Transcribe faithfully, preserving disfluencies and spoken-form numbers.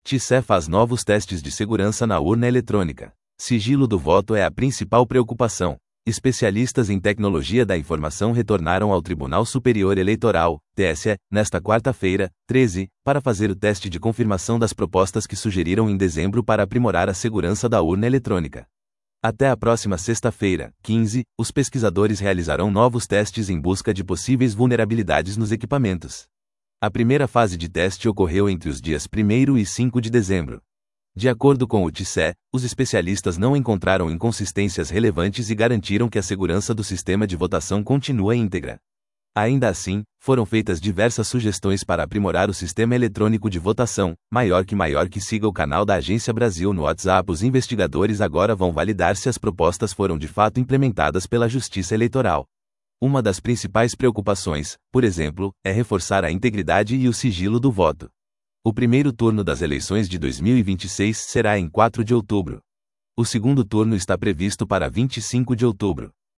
T C E faz novos testes de segurança na urna eletrônica. Sigilo do voto é a principal preocupação. Especialistas em tecnologia da informação retornaram ao Tribunal Superior Eleitoral, T S E, nesta quarta-feira, treze, para fazer o teste de confirmação das propostas que sugeriram em dezembro para aprimorar a segurança da urna eletrônica. Até a próxima sexta-feira, quinze, os pesquisadores realizarão novos testes em busca de possíveis vulnerabilidades nos equipamentos. A primeira fase de teste ocorreu entre os dias primeiro e cinco de dezembro. De acordo com o T C E, os especialistas não encontraram inconsistências relevantes e garantiram que a segurança do sistema de votação continua íntegra. Ainda assim, foram feitas diversas sugestões para aprimorar o sistema eletrônico de votação. Maior que maior que siga o canal da Agência Brasil no WhatsApp. Os investigadores agora vão validar se as propostas foram de fato implementadas pela Justiça Eleitoral. Uma das principais preocupações, por exemplo, é reforçar a integridade e o sigilo do voto. O primeiro turno das eleições de dois mil e vinte e seis será em quatro de outubro. O segundo turno está previsto para vinte e cinco de outubro.